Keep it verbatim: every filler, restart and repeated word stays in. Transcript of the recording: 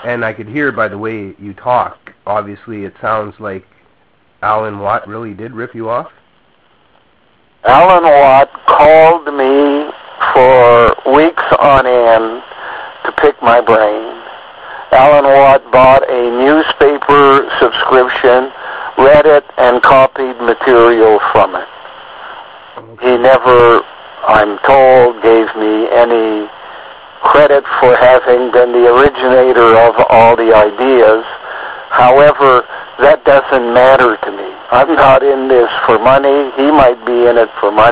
and I could hear by the way you talk, obviously it sounds like Alan Watt really did rip you off? Alan Watt called me for weeks on end to pick my brain. Alan Watt bought a newspaper subscription, read it, and copied material from it. He never, I'm told, gave me any credit for having been the originator of all the ideas. However, that doesn't matter to me. I'm not in this for money. He might be in it for money.